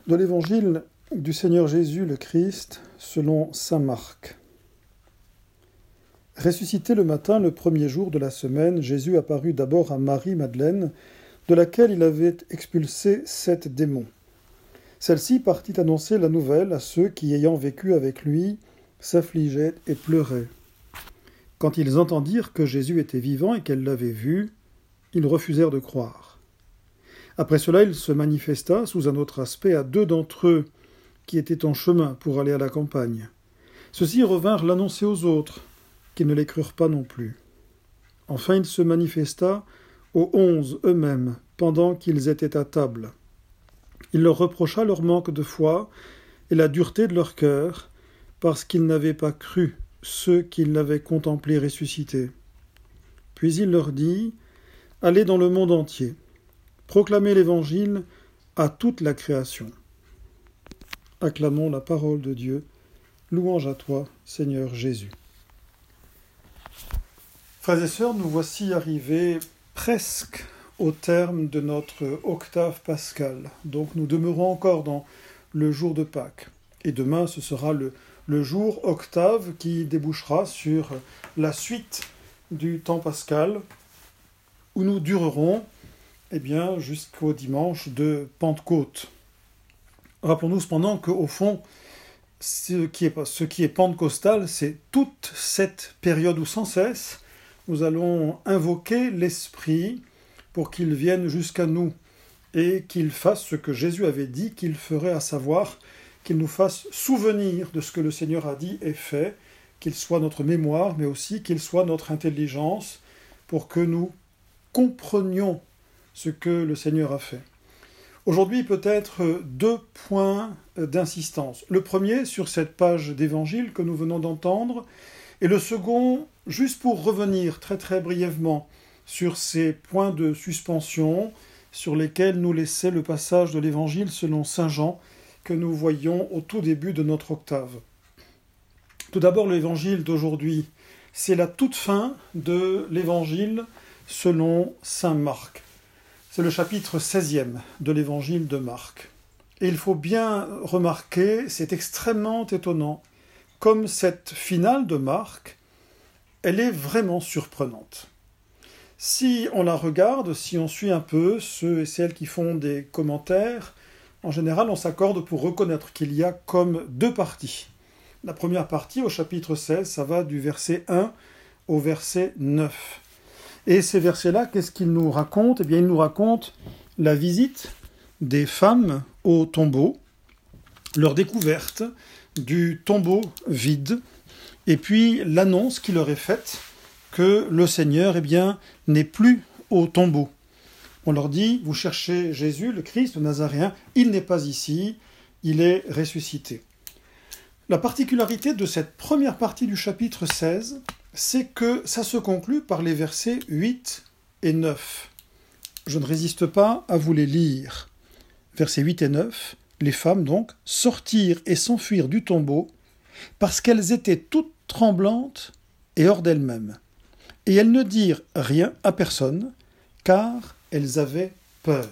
De l'Évangile du Seigneur Jésus le Christ, selon saint Marc. Ressuscité le matin, le premier jour de la semaine, Jésus apparut d'abord à Marie-Madeleine, de laquelle il avait expulsé 7 démons. Celle-ci partit annoncer la nouvelle à ceux qui, ayant vécu avec lui, s'affligeaient et pleuraient. Quand ils entendirent que Jésus était vivant et qu'elle l'avait vu, ils refusèrent de croire. Après cela, il se manifesta sous un autre aspect à 2 d'entre eux qui étaient en chemin pour aller à la campagne. Ceux-ci revinrent l'annoncer aux autres, qui ne les crurent pas non plus. Enfin, il se manifesta aux 11 eux-mêmes, pendant qu'ils étaient à table. Il leur reprocha leur manque de foi et la dureté de leur cœur, parce qu'ils n'avaient pas cru ceux qui l'avaient contemplé ressuscité. Puis il leur dit « Allez dans le monde entier, proclamez l'Évangile à toute la création. » Acclamons la parole de Dieu. Louange à toi, Seigneur Jésus. Frères et sœurs, nous voici arrivés presque au terme de notre octave pascale. Donc nous demeurons encore dans le jour de Pâques. Et demain, ce sera le jour octave qui débouchera sur la suite du temps pascal, où nous durerons jusqu'au dimanche de Pentecôte. Rappelons-nous cependant qu'au fond, ce qui est pentecostal, c'est toute cette période où sans cesse, nous allons invoquer l'Esprit pour qu'il vienne jusqu'à nous et qu'il fasse ce que Jésus avait dit qu'il ferait, à savoir qu'il nous fasse souvenir de ce que le Seigneur a dit et fait, qu'il soit notre mémoire, mais aussi qu'il soit notre intelligence pour que nous comprenions ce que le Seigneur a fait. Aujourd'hui, peut-être 2 points d'insistance. Le premier, sur cette page d'évangile que nous venons d'entendre, et le second, juste pour revenir très très brièvement sur ces points de suspension sur lesquels nous laissait le passage de l'évangile selon saint Jean que nous voyons au tout début de notre octave. Tout d'abord, l'évangile d'aujourd'hui, c'est la toute fin de l'évangile selon saint Marc. C'est le chapitre 16e de l'évangile de Marc. Et il faut bien remarquer, c'est extrêmement étonnant, comme cette finale de Marc, elle est vraiment surprenante. Si on la regarde, si on suit un peu ceux et celles qui font des commentaires, en général on s'accorde pour reconnaître qu'il y a comme 2 parties. La première partie, au chapitre 16, ça va du verset 1 au verset 9. Et ces versets-là, qu'est-ce qu'ils nous racontent ? Eh bien, ils nous racontent la visite des femmes au tombeau, leur découverte du tombeau vide, et puis l'annonce qui leur est faite que le Seigneur, n'est plus au tombeau. On leur dit, vous cherchez Jésus, le Christ, le Nazaréen, il n'est pas ici, il est ressuscité. La particularité de cette première partie du chapitre 16, c'est que ça se conclut par les versets 8 et 9. Je ne résiste pas à vous les lire. Versets 8 et 9, les femmes donc sortirent et s'enfuirent du tombeau parce qu'elles étaient toutes tremblantes et hors d'elles-mêmes. Et elles ne dirent rien à personne, car elles avaient peur.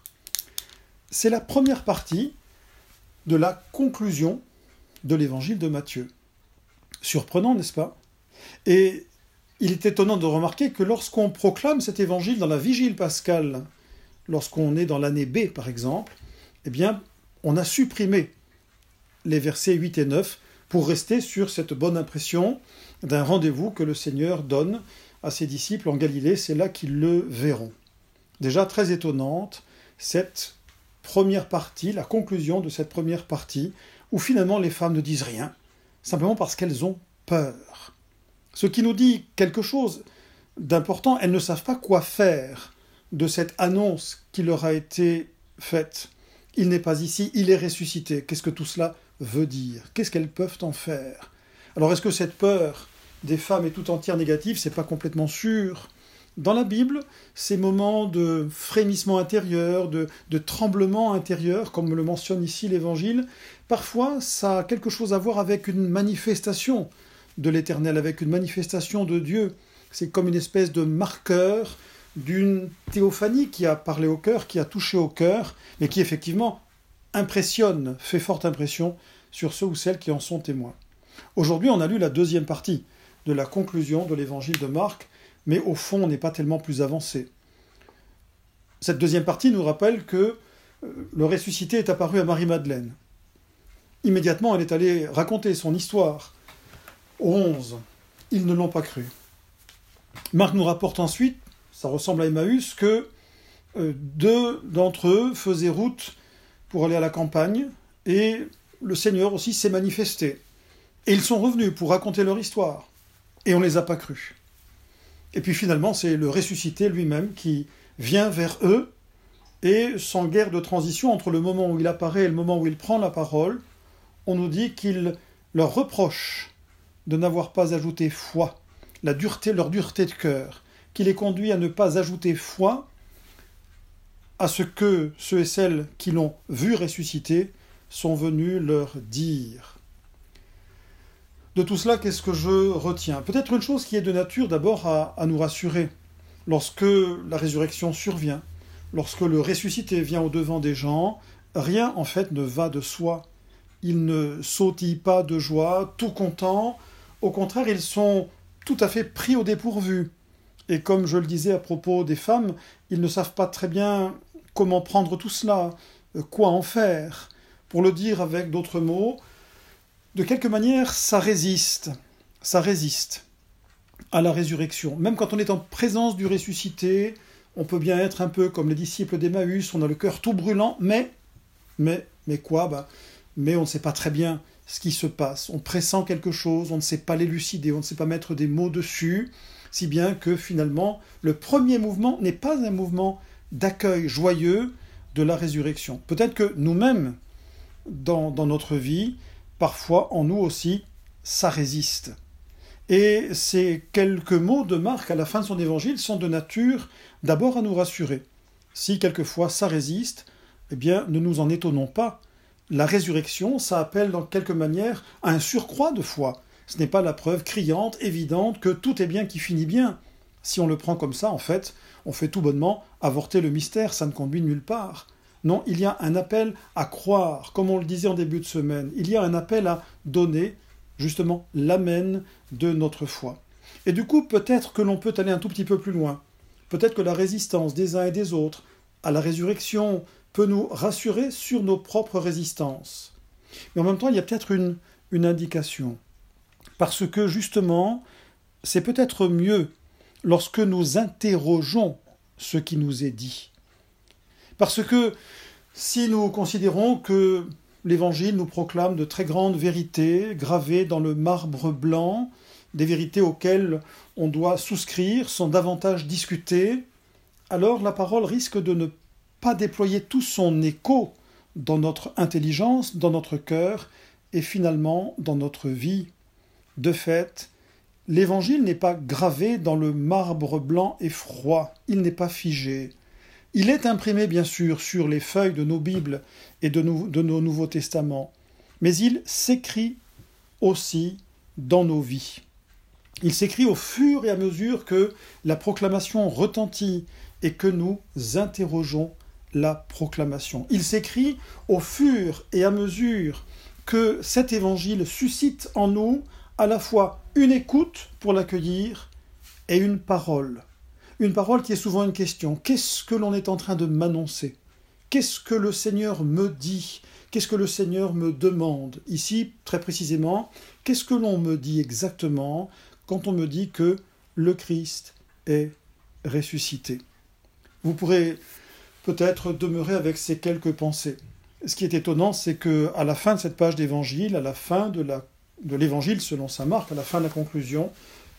C'est la première partie de la conclusion de l'évangile de Matthieu. Surprenant, n'est-ce pas ? Et il est étonnant de remarquer que lorsqu'on proclame cet évangile dans la vigile pascale, lorsqu'on est dans l'année B par exemple, on a supprimé les versets 8 et 9 pour rester sur cette bonne impression d'un rendez-vous que le Seigneur donne à ses disciples en Galilée, c'est là qu'ils le verront. Déjà très étonnante, cette première partie, la conclusion de cette première partie, où finalement les femmes ne disent rien, simplement parce qu'elles ont peur. Ce qui nous dit quelque chose d'important, elles ne savent pas quoi faire de cette annonce qui leur a été faite. Il n'est pas ici, il est ressuscité. Qu'est-ce que tout cela veut dire ? Qu'est-ce qu'elles peuvent en faire ? Alors est-ce que cette peur des femmes est tout entière négative ? C'est pas complètement sûr. Dans la Bible, ces moments de frémissement intérieur, de tremblement intérieur, comme le mentionne ici l'Évangile, parfois ça a quelque chose à voir avec une manifestation de l'Éternel, avec une manifestation de Dieu. C'est comme une espèce de marqueur d'une théophanie qui a parlé au cœur, qui a touché au cœur, mais qui effectivement impressionne, fait forte impression sur ceux ou celles qui en sont témoins. Aujourd'hui, on a lu la deuxième partie de la conclusion de l'évangile de Marc, mais au fond, on n'est pas tellement plus avancé. Cette deuxième partie nous rappelle que le ressuscité est apparu à Marie-Madeleine. Immédiatement, elle est allée raconter son histoire aux 11. Ils ne l'ont pas cru. Marc nous rapporte ensuite, ça ressemble à Emmaüs, que 2 d'entre eux faisaient route pour aller à la campagne, et le Seigneur aussi s'est manifesté. Et ils sont revenus pour raconter leur histoire, et on ne les a pas crus. Et puis finalement, c'est le ressuscité lui-même qui vient vers eux, et sans guère de transition entre le moment où il apparaît et le moment où il prend la parole, on nous dit qu'il leur reproche de n'avoir pas ajouté foi, leur dureté de cœur, qui les conduit à ne pas ajouter foi à ce que ceux et celles qui l'ont vu ressusciter sont venus leur dire. De tout cela, qu'est-ce que je retiens ? Peut-être une chose qui est de nature d'abord à nous rassurer. Lorsque la résurrection survient, lorsque le ressuscité vient au-devant des gens, rien en fait ne va de soi. Ils ne sautillent pas de joie, tout contents. Au contraire, ils sont tout à fait pris au dépourvu. Et comme je le disais à propos des femmes, ils ne savent pas très bien comment prendre tout cela, quoi en faire. Pour le dire avec d'autres mots, de quelque manière, ça résiste à la résurrection. Même quand on est en présence du ressuscité, on peut bien être un peu comme les disciples d'Emmaüs, on a le cœur tout brûlant, mais quoi ? Mais on ne sait pas très bien ce qui se passe. On pressent quelque chose, on ne sait pas l'élucider, on ne sait pas mettre des mots dessus, si bien que finalement, le premier mouvement n'est pas un mouvement d'accueil joyeux de la résurrection. Peut-être que nous-mêmes, dans notre vie, parfois en nous aussi, ça résiste. Et ces quelques mots de Marc à la fin de son évangile sont de nature d'abord à nous rassurer. Si quelquefois ça résiste, eh bien ne nous en étonnons pas. La résurrection, ça appelle dans quelque manière à un surcroît de foi. Ce n'est pas la preuve criante, évidente, que tout est bien qui finit bien. Si on le prend comme ça, en fait, on fait tout bonnement avorter le mystère, ça ne conduit nulle part. Non, il y a un appel à croire, comme on le disait en début de semaine. Il y a un appel à donner, justement, l'amen de notre foi. Et du coup, peut-être que l'on peut aller un tout petit peu plus loin. Peut-être que la résistance des uns et des autres à la résurrection peut nous rassurer sur nos propres résistances. Mais en même temps, il y a peut-être une indication. Parce que, justement, c'est peut-être mieux lorsque nous interrogeons ce qui nous est dit. Parce que si nous considérons que l'Évangile nous proclame de très grandes vérités gravées dans le marbre blanc, des vérités auxquelles on doit souscrire sans davantage discuter, alors la parole risque de ne pas déployer tout son écho dans notre intelligence, dans notre cœur et finalement dans notre vie. De fait, l'Évangile n'est pas gravé dans le marbre blanc et froid, il n'est pas figé. Il est imprimé, bien sûr, sur les feuilles de nos Bibles et de nos Nouveaux Testaments, mais il s'écrit aussi dans nos vies. Il s'écrit au fur et à mesure que la proclamation retentit et que nous interrogeons la proclamation. Il s'écrit au fur et à mesure que cet évangile suscite en nous à la fois une écoute pour l'accueillir et une parole. Une parole qui est souvent une question. Qu'est-ce que l'on est en train de m'annoncer ? Qu'est-ce que le Seigneur me dit ? Qu'est-ce que le Seigneur me demande ? Ici, très précisément, qu'est-ce que l'on me dit exactement quand on me dit que le Christ est ressuscité ? Vous pourrez peut-être demeurer avec ces quelques pensées. Ce qui est étonnant, c'est qu'à la fin de cette page d'évangile, à la fin de l'évangile selon saint Marc, à la fin de la conclusion,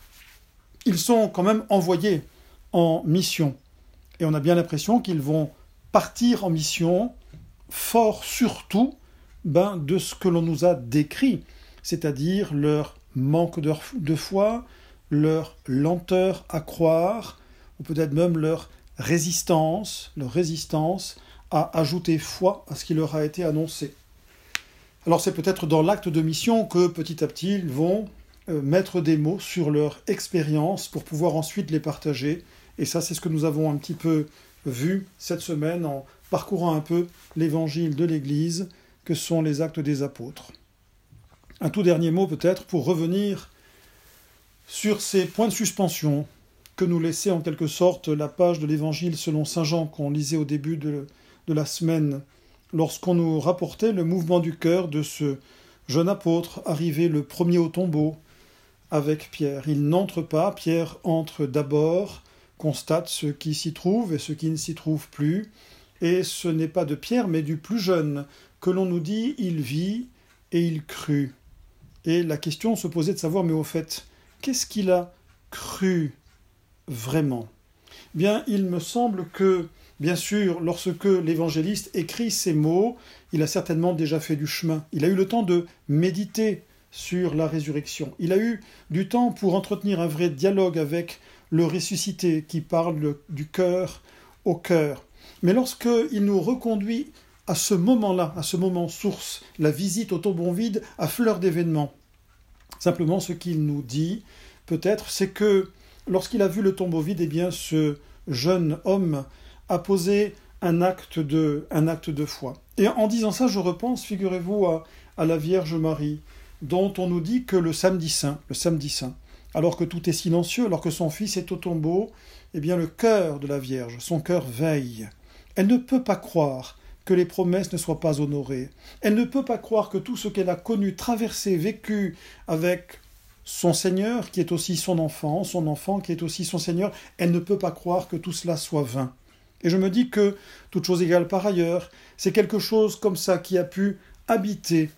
ils sont quand même envoyés en mission. Et on a bien l'impression qu'ils vont partir en mission fort surtout de ce que l'on nous a décrit, c'est-à-dire leur manque de foi, leur lenteur à croire, ou peut-être même leur résistance à ajouter foi à ce qui leur a été annoncé. Alors c'est peut-être dans l'acte de mission que petit à petit ils vont mettre des mots sur leur expérience pour pouvoir ensuite les partager Et ça, c'est ce que nous avons un petit peu vu cette semaine en parcourant un peu l'évangile de l'Église, que sont les actes des apôtres. Un tout dernier mot peut-être pour revenir sur ces points de suspension que nous laissait en quelque sorte la page de l'évangile selon saint Jean qu'on lisait au début de la semaine, lorsqu'on nous rapportait le mouvement du cœur de ce jeune apôtre arrivé le premier au tombeau avec Pierre. Il n'entre pas, Pierre entre d'abord, constate ce qui s'y trouve et ce qui ne s'y trouve plus, et ce n'est pas de Pierre mais du plus jeune que l'on nous dit il vit et il crut. Et la question se posait de savoir, mais au fait, qu'est-ce qu'il a cru vraiment ? Bien, il me semble que, bien sûr, lorsque l'évangéliste écrit ces mots, il a certainement déjà fait du chemin. Il a eu le temps de méditer sur la résurrection. Il a eu du temps pour entretenir un vrai dialogue avec le ressuscité qui parle du cœur au cœur. Mais lorsqu'il nous reconduit à ce moment-là, à ce moment source, la visite au tombeau vide à fleur d'événement, simplement ce qu'il nous dit, peut-être, c'est que lorsqu'il a vu le tombeau vide, eh bien, ce jeune homme a posé un acte de foi. Et en disant ça, je repense, figurez-vous, à la Vierge Marie, dont on nous dit que le samedi saint, alors que tout est silencieux, alors que son fils est au tombeau, eh bien, le cœur de la Vierge, son cœur veille. Elle ne peut pas croire que les promesses ne soient pas honorées. Elle ne peut pas croire que tout ce qu'elle a connu, traversé, vécu avec son Seigneur, qui est aussi son enfant qui est aussi son Seigneur, elle ne peut pas croire que tout cela soit vain. Et je me dis que, toute chose égale par ailleurs, c'est quelque chose comme ça qui a pu habiter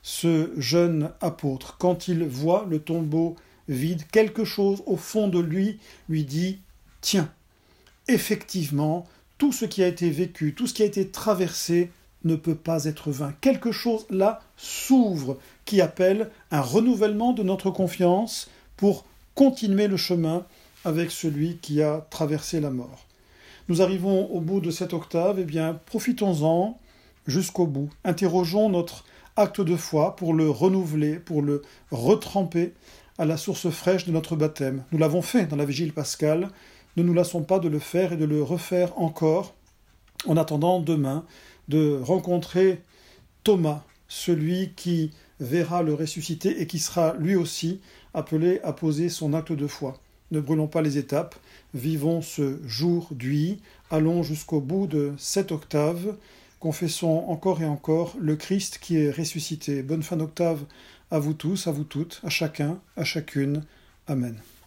ce jeune apôtre. Quand il voit le tombeau vide, quelque chose au fond de lui dit « Tiens, effectivement, tout ce qui a été vécu, tout ce qui a été traversé ne peut pas être vain. Quelque chose là s'ouvre qui appelle un renouvellement de notre confiance pour continuer le chemin avec celui qui a traversé la mort. » Nous arrivons au bout de cette octave, eh bien, profitons-en jusqu'au bout. Interrogeons notre acte de foi pour le renouveler, pour le retremper à la source fraîche de notre baptême. Nous l'avons fait dans la Vigile pascale, ne nous lassons pas de le faire et de le refaire encore, en attendant demain de rencontrer Thomas, celui qui verra le ressuscité et qui sera lui aussi appelé à poser son acte de foi. Ne brûlons pas les étapes, vivons ce jour d'huile, allons jusqu'au bout de cette octave, confessons encore et encore le Christ qui est ressuscité. Bonne fin d'octave à vous tous, à vous toutes, à chacun, à chacune. Amen.